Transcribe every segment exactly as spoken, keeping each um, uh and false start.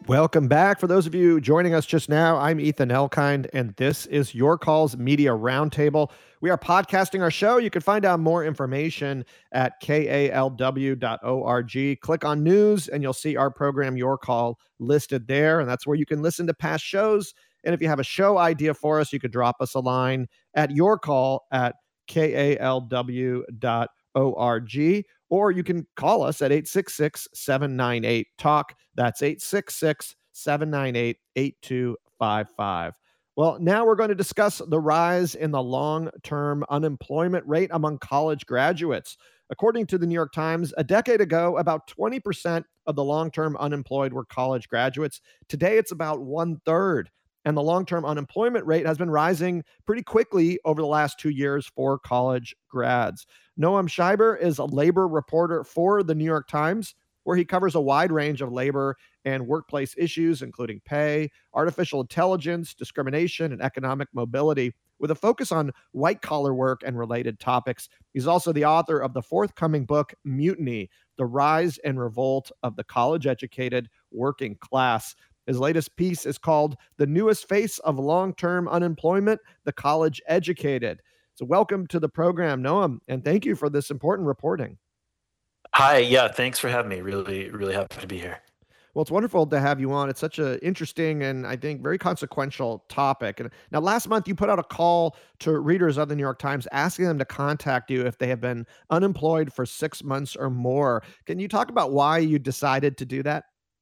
Welcome back. For those of you joining us just now, I'm Ethan Elkind, and this is Your Calls Media Roundtable. We are podcasting our show. You can find out more information at K A L W dot org. Click on news, and you'll see our program, Your Call, listed there. And that's where you can listen to past shows. And if you have a show idea for us, you could drop us a line at yourcall at K A L W dot org. Or you can call us at eight six six, seven nine eight, talk. That's eight six six, seven nine eight, eight two five five. Well, now we're going to discuss the rise in the long-term unemployment rate among college graduates. According to the New York Times, a decade ago, about twenty percent of the long-term unemployed were college graduates. Today, it's about one-third. And the long-term unemployment rate has been rising pretty quickly over the last two years for college grads. Noam Scheiber is a labor reporter for the New York Times, where he covers a wide range of labor and workplace issues, including pay, artificial intelligence, discrimination, and economic mobility, with a focus on white-collar work and related topics. He's also the author of the forthcoming book, Mutiny: The Rise and Revolt of the College-Educated Working Class. His latest piece is called The Newest Face of Long-Term Unemployment, the College-Educated. So welcome to the program, Noam, and thank you for this important reporting. Hi, yeah, thanks for having me. Really, really happy to be here. Well, it's wonderful to have you on. It's such an interesting and I think very consequential topic. And now last month you put out a call to readers of the New York Times asking them to contact you if they have been unemployed for six months or more. Can you talk about why you decided to do that?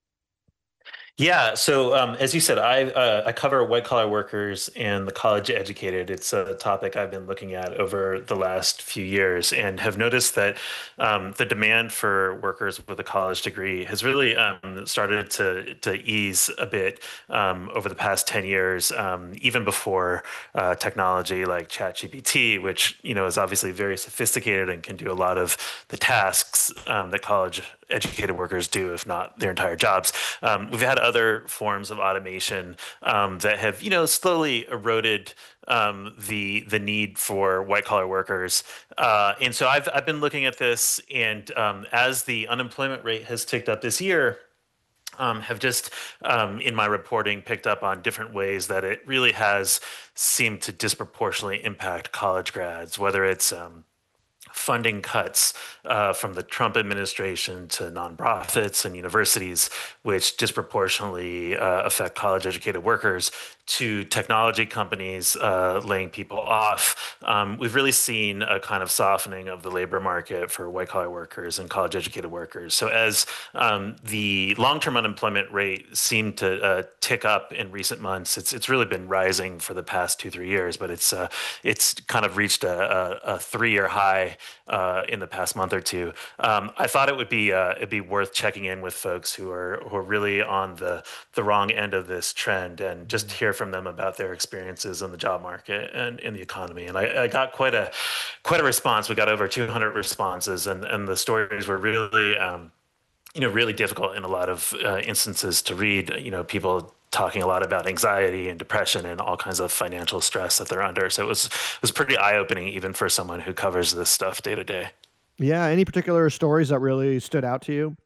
Yeah, so um, as you said, I uh, I cover white collar workers and the college educated. It's a topic I've been looking at over the last few years and have noticed that um, the demand for workers with a college degree has really um, started to to ease a bit um, over the past ten years, um, even before uh, technology like ChatGPT, which you know is obviously very sophisticated and can do a lot of the tasks um, that college educated workers do, if not their entire jobs. Um, we've had other forms of automation um, that have, you know, slowly eroded um, the the need for white collar workers. Uh, and so I've I've been looking at this, and um, as the unemployment rate has ticked up this year, um, have just um, in my reporting picked up on different ways that it really has seemed to disproportionately impact college grads, whether it's um, funding cuts uh, from the Trump administration to nonprofits and universities, which disproportionately uh, affect college educated workers, to technology companies uh, laying people off. Um, we've really seen a kind of softening of the labor market for white collar workers and college educated workers. So as um, the long-term unemployment rate seemed to uh, tick up in recent months, it's it's really been rising for the past two, three years, but it's uh, it's kind of reached a, a, a three-year high uh, in the past month or two. Um, I thought it would be uh, it'd be worth checking in with folks who are who are really on the the wrong end of this trend and just hear from them about their experiences in the job market and in the economy. And I, I got quite a quite a response. We got over two hundred responses, and and the stories were really um, you know really difficult in a lot of uh, instances to read. You know, people talking a lot about anxiety and depression and all kinds of financial stress that they're under. So it was it was pretty eye-opening even for someone who covers this stuff day to day. Yeah, any particular stories that really stood out to you?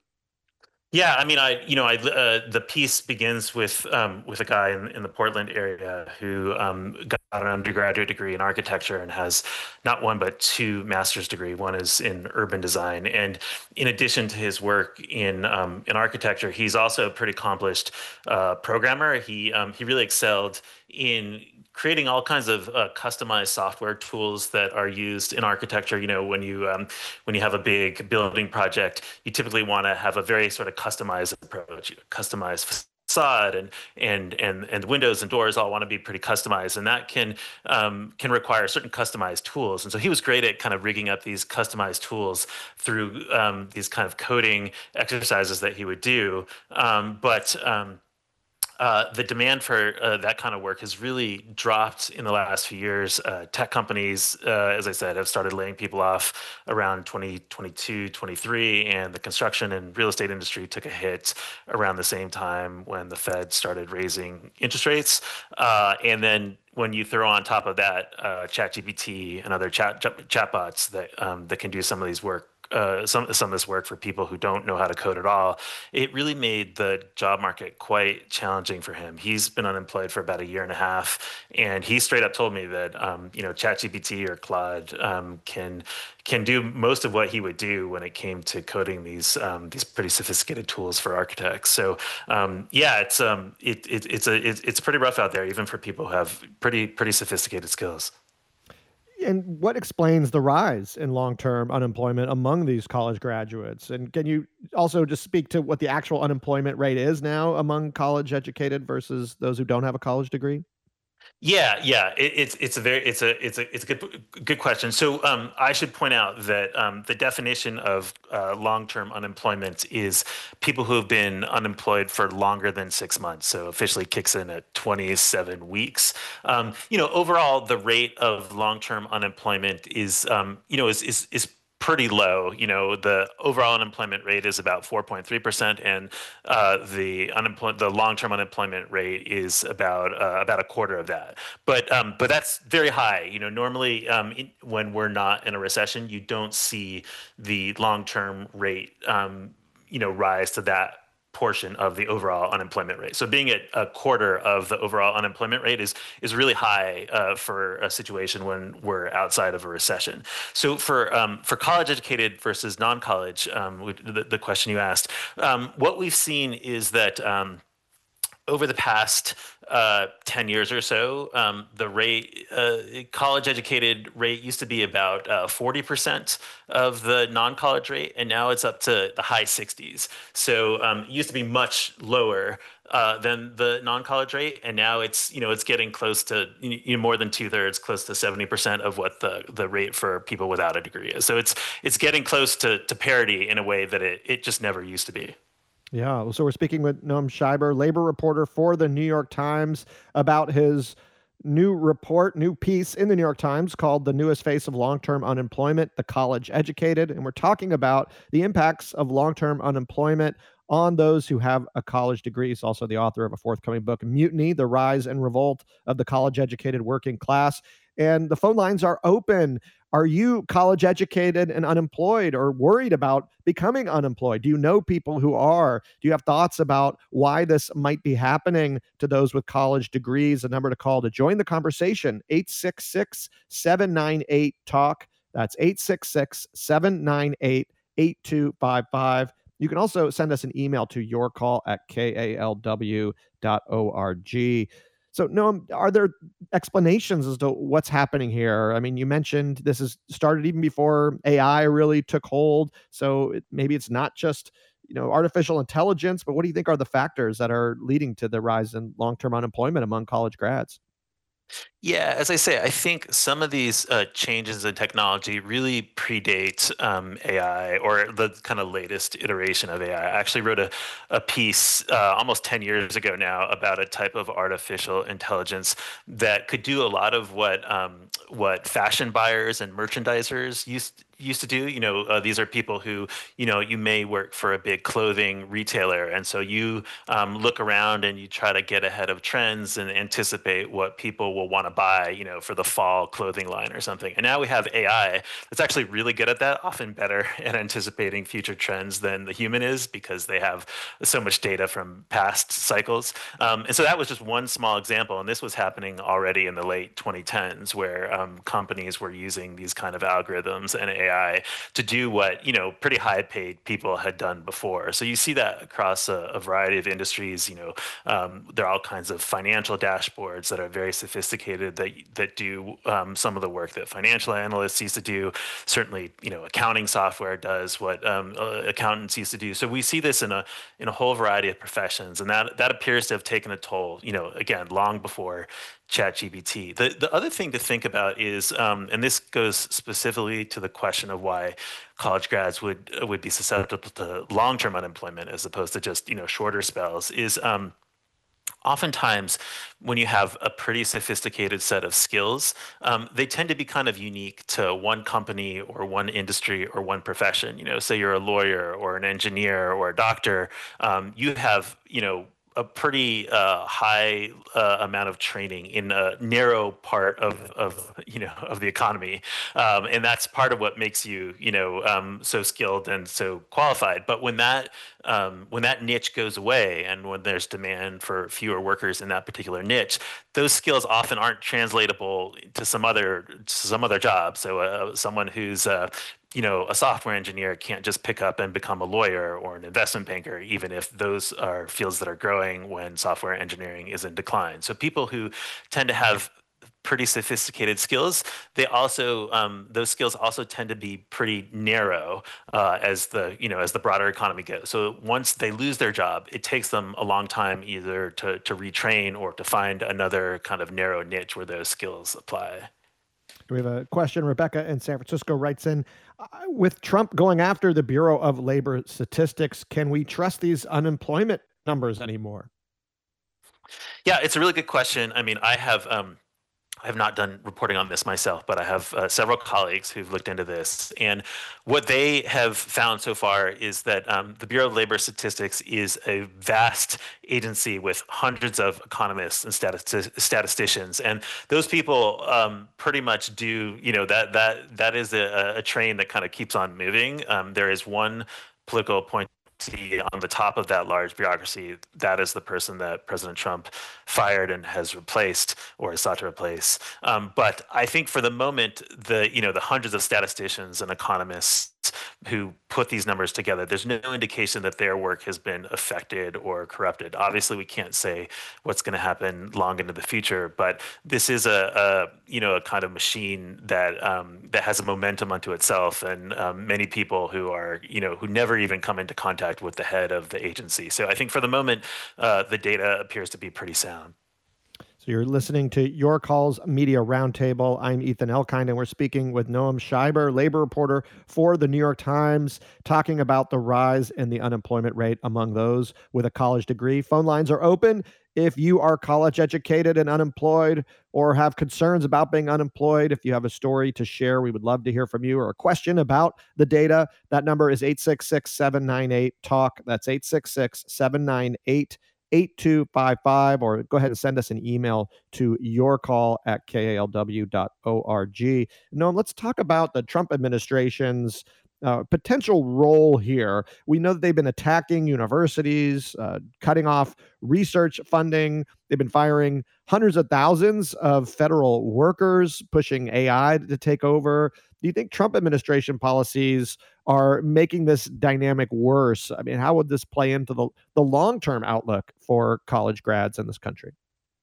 Yeah, I mean, I you know, I uh, the piece begins with um, with a guy in, in the Portland area who um, got an undergraduate degree in architecture and has not one but two master's degree. One is in urban design, and in addition to his work in um, in architecture, he's also a pretty accomplished uh, programmer. He um, he really excelled in creating all kinds of uh, customized software tools that are used in architecture. You know, when you um, when you have a big building project, you typically want to have a very sort of customized approach, customized facade and and and and windows and doors all want to be pretty customized, and that can um, can require certain customized tools. And so he was great at kind of rigging up these customized tools through um, these kind of coding exercises that he would do. Um, but um, uh, the demand for uh, that kind of work has really dropped in the last few years. Uh, tech companies, uh, as I said, have started laying people off around twenty twenty-two, twenty-three, and the construction and real estate industry took a hit around the same time when the Fed started raising interest rates. Uh, and then when you throw on top of that uh, ChatGPT and other chat chatbots that um, that can do some of these work uh, some some of this work for people who don't know how to code at all, it really made the job market quite challenging for him. He's been unemployed for about a year and a half, and he straight up told me that um, you know ChatGPT or Claude um, can can do most of what he would do when it came to coding these um, these pretty sophisticated tools for architects. So um, yeah, it's um, it, it, it's a it, it's pretty rough out there, even for people who have pretty pretty sophisticated skills. And what explains the rise in long-term unemployment among these college graduates? And can you also just speak to what the actual unemployment rate is now among college educated versus those who don't have a college degree? Yeah, yeah, it, it's it's a very it's a it's a it's a good good question. So um, I should point out that um, the definition of uh, long-term unemployment is people who have been unemployed for longer than six months. So officially kicks in at twenty-seven weeks. Um, you know, overall, the rate of long-term unemployment is um, you know is is is pretty low. You know, the overall unemployment rate is about four point three percent, and uh, the unemployment, the long-term unemployment rate is about uh, about a quarter of that. But um, but that's very high. You know, normally um, in, when we're not in a recession, you don't see the long-term rate um, you know rise to that portion of the overall unemployment rate. So being at a quarter of the overall unemployment rate is is really high uh, for a situation when we're outside of a recession. So for um, for college educated versus non-college, um, the, the question you asked, um, what we've seen is that um, over the past uh, ten years or so, um, the rate, uh, college educated rate used to be about uh, forty percent of the non-college rate, and now it's up to the high sixties. So um, it used to be much lower uh, than the non-college rate, and now it's you know it's getting close to you know, more than two thirds, close to seventy percent of what the the rate for people without a degree is. So it's it's getting close to to parity in a way that it it just never used to be. Yeah. well, So we're speaking with Noam Scheiber, labor reporter for the New York Times, about his new report, new piece in the New York Times called The Newest Face of Long-Term Unemployment, The College Educated. And we're talking about the impacts of long-term unemployment on those who have a college degree. He's also the author of a forthcoming book, Mutiny, The Rise and Revolt of the College Educated Working Class. And the phone lines are open. Are you college educated and unemployed or worried about becoming unemployed? Do you know people who are? Do you have thoughts about why this might be happening to those with college degrees? A number to call to join the conversation, eight six six, seven nine eight, talk. That's eight six six, seven nine eight, eight two five five. You can also send us an email to yourcall at k a l w dot org. So, Noam, are there explanations as to what's happening here? I mean, you mentioned this has started even before A I really took hold. So it, maybe it's not just you know artificial intelligence, but what do you think are the factors that are leading to the rise in long-term unemployment among college grads? Yeah, as I say, I think some of these uh, changes in technology really predate um, A I or the kind of latest iteration of A I. I I actually wrote a, a piece uh, almost ten years ago now about a type of artificial intelligence that could do a lot of what um, what fashion buyers and merchandisers used used to do. You know, uh, these are people who, you know, you may work for a big clothing retailer, and so you um, look around and you try to get ahead of trends and anticipate what people will want to buy, you know, for the fall clothing line or something. And now we have A I that's actually really good at that, often better at anticipating future trends than the human is because they have so much data from past cycles. Um, and so that was just one small example. And this was happening already in the late twenty tens where um, companies were using these kind of algorithms and A I to do what, you know, pretty high paid people had done before. So you see that across a, a variety of industries. You know, um, there are all kinds of financial dashboards that are very sophisticated that that do um, some of the work that financial analysts used to do. Certainly, you know, accounting software does what um, uh, accountants used to do. So we see this in a in a whole variety of professions, and that that appears to have taken a toll. You know, again, long before ChatGPT. The the other thing to think about is, um, and this goes specifically to the question of why college grads would would be susceptible to long term unemployment as opposed to just you know shorter spells. Is um, oftentimes when you have a pretty sophisticated set of skills, um, they tend to be kind of unique to one company or one industry or one profession. You know, say you're a lawyer or an engineer or a doctor, um, you have, you know, a pretty uh, high uh, amount of training in a narrow part of of you know of the economy, um, and that's part of what makes you you know um, so skilled and so qualified. But when that um, when that niche goes away, and when there's demand for fewer workers in that particular niche, those skills often aren't translatable to some other to some other job. So uh, someone who's uh, you know, a software engineer can't just pick up and become a lawyer or an investment banker, even if those are fields that are growing when software engineering is in decline. So people who tend to have pretty sophisticated skills, they also um, those skills also tend to be pretty narrow uh, as the you know as the broader economy goes. So once they lose their job, it takes them a long time either to to retrain or to find another kind of narrow niche where those skills apply. We have a question. Rebecca in San Francisco writes in, uh, with Trump going after the Bureau of Labor Statistics, can we trust these unemployment numbers anymore? Yeah, it's a really good question. I mean, I have um, I have not done reporting on this myself, but I have uh, several colleagues who've looked into this. And what they have found so far is that um, the Bureau of Labor Statistics is a vast agency with hundreds of economists and stati- statisticians. And those people um, pretty much do, you know, that that that is a, a train that kind of keeps on moving. Um, there is one political appointee on the top of that large bureaucracy. That is the person that President Trump fired and has replaced or is sought to replace. Um, but I think for the moment, the you know the hundreds of statisticians and economists who put these numbers together, there's no indication that their work has been affected or corrupted. Obviously, we can't say what's going to happen long into the future, but this is a, a you know a kind of machine that um, that has a momentum unto itself, and um, many people who are you know who never even come into contact with the head of the agency. So I think for the moment, uh, the data appears to be pretty sound. So you're listening to Your Calls Media Roundtable. I'm Ethan Elkind, and we're speaking with Noam Scheiber, labor reporter for the New York Times, talking about the rise in the unemployment rate among those with a college degree. Phone lines are open. If you are college educated and unemployed or have concerns about being unemployed, if you have a story to share, we would love to hear from you, or a question about the data. That number is eight six six, seven nine eight, talk. That's eight six six, seven nine eight, eight two five five, or go ahead and send us an email to yourcall at k a l w dot org. Noam, let's talk about the Trump administration's uh, potential role here. We know that they've been attacking universities, uh, cutting off research funding. They've been firing hundreds of thousands of federal workers, pushing A I to take over. Do you think Trump administration policies are making this dynamic worse? I mean, how would this play into the, the long-term outlook for college grads in this country?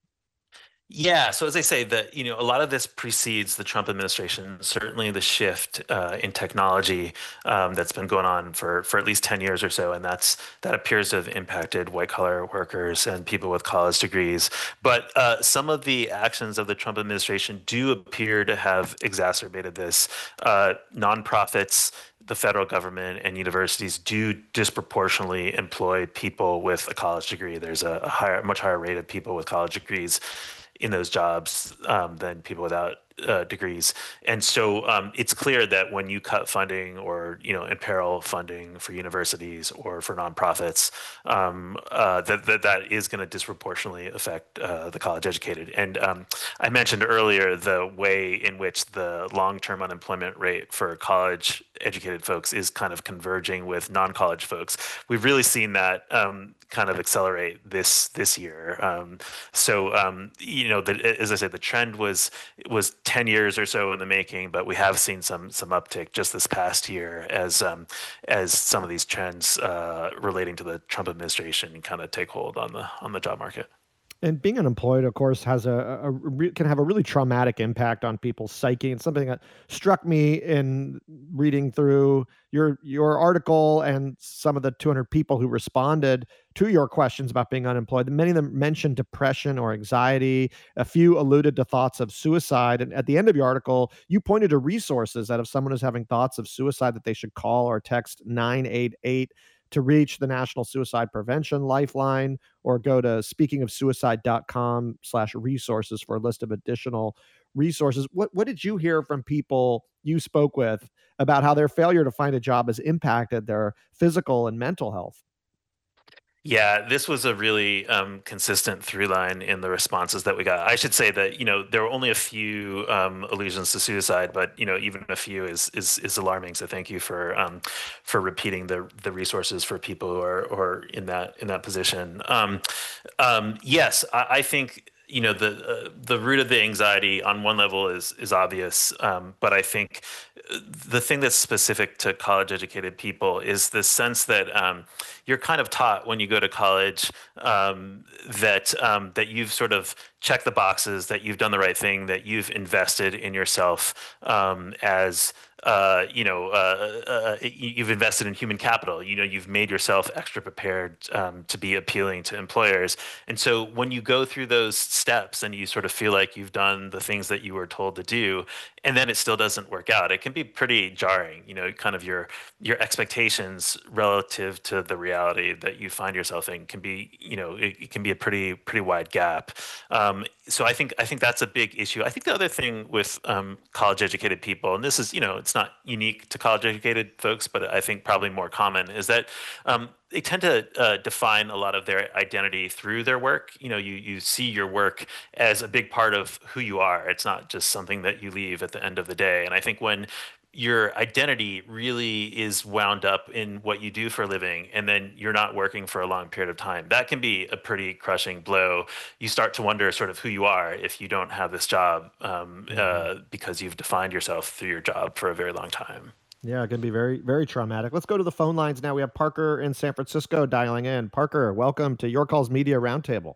Yeah, so as I say, that you know, a lot of this precedes the Trump administration. Certainly, the shift uh, in technology um, that's been going on for for at least ten years or so, and that's that appears to have impacted white collar workers and people with college degrees. But uh, some of the actions of the Trump administration do appear to have exacerbated this. Uh, nonprofits, the federal government, and universities do disproportionately employ people with a college degree. There's a, a higher, much higher rate of people with college degrees in those jobs um, than people without uh, degrees. And so um, it's clear that when you cut funding or you know imperil funding for universities or for nonprofits, um, uh, that, that that is going to disproportionately affect uh, the college educated. And um, I mentioned earlier the way in which the long-term unemployment rate for college educated folks is kind of converging with non-college folks. We've really seen that um, kind of accelerate this this year. Um, so um, you know, the, as I said, the trend was was ten years or so in the making, but we have seen some some uptick just this past year as um, as some of these trends uh, relating to the Trump administration kind of take hold on the on the job market. And being unemployed, of course, has a, a, re- can have a really traumatic impact on people's psyche. And something that struck me in reading through your your article and some of the two hundred people who responded to your questions about being unemployed, many of them mentioned depression or anxiety. A few alluded to thoughts of suicide. And at the end of your article, you pointed to resources that if someone is having thoughts of suicide, that they should call or text nine eight eight to reach the National Suicide Prevention Lifeline, or go to speakingofsuicide.com slash resources for a list of additional resources. What, what did you hear from people you spoke with about how their failure to find a job has impacted their physical and mental health? Yeah, this was a really um, consistent through line in the responses that we got. I should say that, you know, there were only a few um, allusions to suicide, but, you know, even a few is is is alarming. So thank you for um, for repeating the the resources for people who are or in that in that position. Um, um, yes, I, I think you know the uh, the root of the anxiety on one level is is obvious, um, but I think uh, the thing that's specific to college educated people is the sense that um, you're kind of taught when you go to college um, that um, that you've sort of checked the boxes, that you've done the right thing, that you've invested in yourself um, as uh, you know, uh, uh, you've invested in human capital. You know, you've made yourself extra prepared um, to be appealing to employers. And so when you go through those steps and you sort of feel like you've done the things that you were told to do, and then it still doesn't work out, it can be pretty jarring. You know, kind of your your expectations relative to the reality that you find yourself in can be, you know, it, it can be a pretty pretty wide gap. Um, so I think I think that's a big issue. I think the other thing with um, college educated people, and this is, you know, it's not unique to college educated folks, but I think probably more common, is that um, they tend to uh, define a lot of their identity through their work. You know, you you see your work as a big part of who you are. It's not just something that you leave at the end of the day. And I think when your identity really is wound up in what you do for a living, and then you're not working for a long period of time, that can be a pretty crushing blow. You start to wonder sort of who you are if you don't have this job um, Mhm. uh, because you've defined yourself through your job for a very long time. Yeah, it can be very, very traumatic. Let's go to the phone lines now. We have Parker in San Francisco dialing in. Parker, welcome to Your Calls Media Roundtable.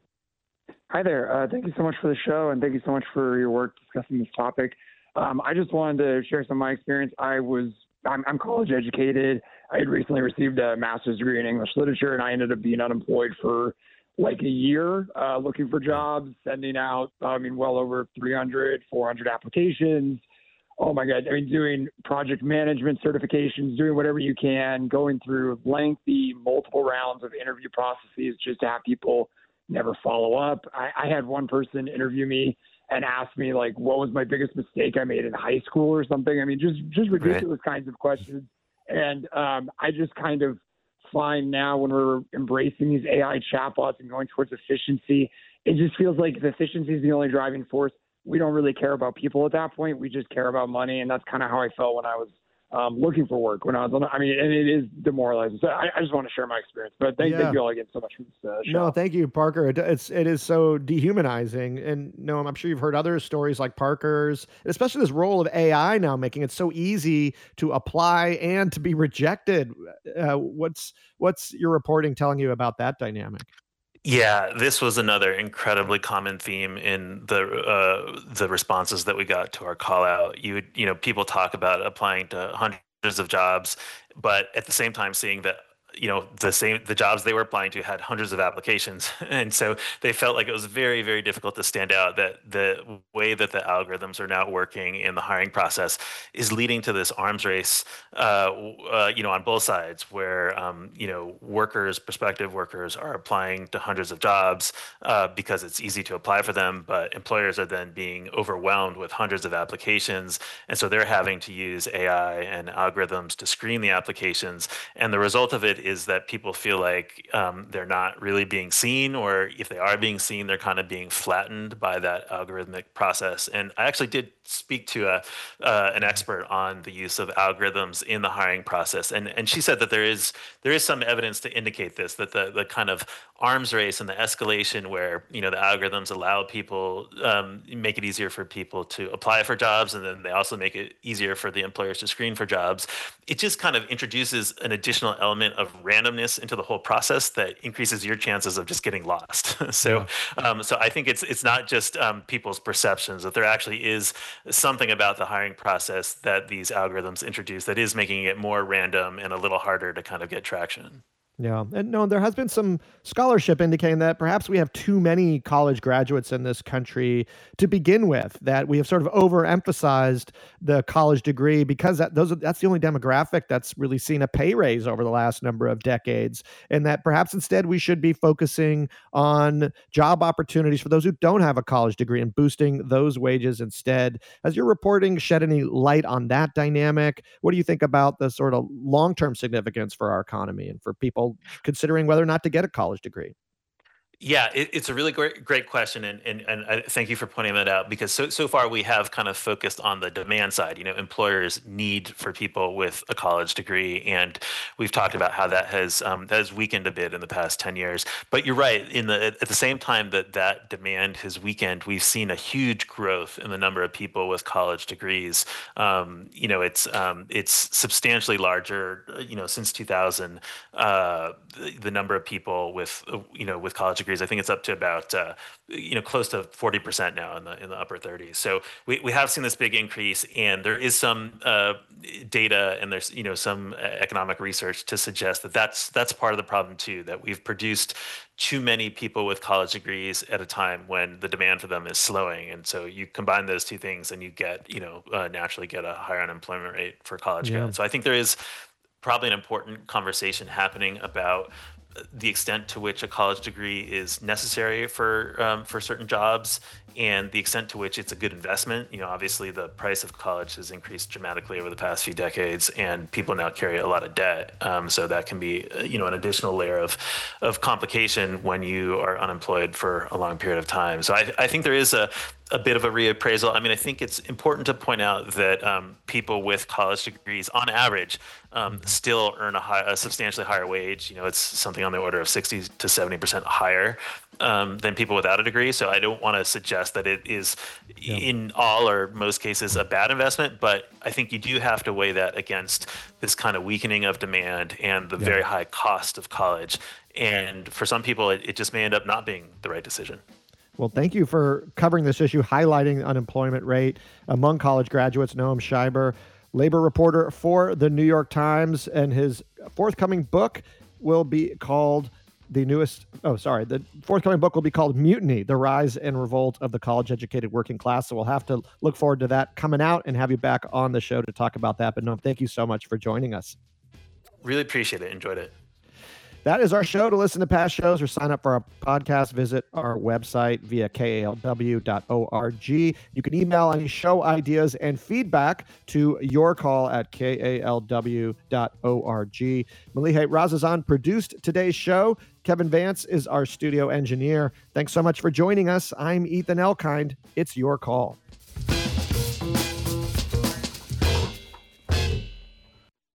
Hi there. Uh, thank you so much for the show, and thank you so much for your work discussing this topic. Um, I just wanted to share some of my experience. I was I'm, I'm college educated. I had recently received a master's degree in English literature, and I ended up being unemployed for like a year, uh, looking for jobs, sending out, I mean, well over three hundred, four hundred applications. Oh my God. I mean, doing project management certifications, doing whatever you can, going through lengthy, multiple rounds of interview processes just to have people never follow up. I, I had one person interview me and ask me like, what was my biggest mistake I made in high school or something. I mean, just, just Right. ridiculous kinds of questions. And um, I just kind of find now when we're embracing these A I chatbots and going towards efficiency, it just feels like the efficiency is the only driving force. We don't really care about people at that point. We just care about money. And that's kind of how I felt when I was um, looking for work when I was on, I mean, and it is demoralizing. So I, I just want to share my experience, but thank, Yeah. thank you all again so much for this uh, show. No, thank you, Parker. It, it's it is so dehumanizing, and no, I'm sure you've heard other stories like Parker's, especially this role of A I now making it so easy to apply and to be rejected. Uh, what's what's your reporting telling you about that dynamic? Yeah, this was another incredibly common theme in the uh, the responses that we got to our call out. You would, you know, people talk about applying to hundreds of jobs, but at the same time seeing that, you know, the same the jobs they were applying to had hundreds of applications, and so they felt like it was very, very difficult to stand out. That the way that the algorithms are now working in the hiring process is leading to this arms race, uh, uh, you know, on both sides, where um, you know, workers, prospective workers, are applying to hundreds of jobs uh, because it's easy to apply for them, but employers are then being overwhelmed with hundreds of applications, and so they're having to use A I and algorithms to screen the applications, and the result of it is that people feel like um, they're not really being seen, or if they are being seen, they're kind of being flattened by that algorithmic process. And I actually did speak to a, uh, an expert on the use of algorithms in the hiring process, and and she said that there is there is some evidence to indicate this, that the the kind of arms race and the escalation where, you know, the algorithms allow people, um, make it easier for people to apply for jobs, and then they also make it easier for the employers to screen for jobs. It just kind of introduces an additional element of randomness into the whole process that increases your chances of just getting lost. so, Yeah. um, so I think it's it's not just um, people's perceptions, that there actually is something about the hiring process that these algorithms introduce that is making it more random and a little harder to kind of get traction. Yeah. And no, there has been some scholarship indicating that perhaps we have too many college graduates in this country to begin with, that we have sort of overemphasized the college degree because that those are, that's the only demographic that's really seen a pay raise over the last number of decades. And that perhaps instead we should be focusing on job opportunities for those who don't have a college degree and boosting those wages instead. Has your reporting shed any light on that dynamic? What do you think about the sort of long term significance for our economy and for people people considering whether or not to get a college degree? Yeah, it, it's a really great great question, and and and I thank you for pointing that out because so so far we have kind of focused on the demand side. You know, employers need for people with a college degree, and we've talked about how that has um, that has weakened a bit in the past ten years. But you're right. In the at the same time that that demand has weakened, we've seen a huge growth in the number of people with college degrees. Um, you know, it's um, it's substantially larger. You know, since two thousand, uh, the, the number of people with uh, you know with college degrees, I think it's up to about uh, you know close to forty percent now in the in the upper thirties. So we, we have seen this big increase, and there is some uh, data and there's you know some economic research to suggest that that's that's part of the problem too. That we've produced too many people with college degrees at a time when the demand for them is slowing, and so you combine those two things, and you get you know uh, naturally get a higher unemployment rate for college Yeah. grads. So I think there is probably an important conversation happening about the extent to which a college degree is necessary for um, for certain jobs and the extent to which it's a good investment. You know, obviously the price of college has increased dramatically over the past few decades, and people now carry a lot of debt. Um, so that can be, you know, an additional layer of of complication when you are unemployed for a long period of time. So I, I think there is a a bit of a reappraisal. I mean, I think it's important to point out that um, people with college degrees, on average, um, still earn a, high, a substantially higher wage. You know, it's something on the order of sixty to seventy percent higher um, than people without a degree. So I don't want to suggest that it is, yeah. in all or most cases, a bad investment. But I think you do have to weigh that against this kind of weakening of demand and the yeah. very high cost of college. And for some people, it, it just may end up not being the right decision. Well, thank you for covering this issue, highlighting the unemployment rate among college graduates. Noam Scheiber, labor reporter for the New York Times, and his forthcoming book will be called the newest, oh, sorry, the forthcoming book will be called Mutiny, The Rise and Revolt of the College-Educated Working Class. So we'll have to look forward to that coming out and have you back on the show to talk about that. But Noam, thank you so much for joining us. Really appreciate it. Enjoyed it. That is our show. To listen to past shows or sign up for our podcast, visit our website via K A L W dot org. You can email any show ideas and feedback to your call at K A L W dot org. Malihe Razazan produced today's show. Kevin Vance is our studio engineer. Thanks so much for joining us. I'm Ethan Elkind. It's your call.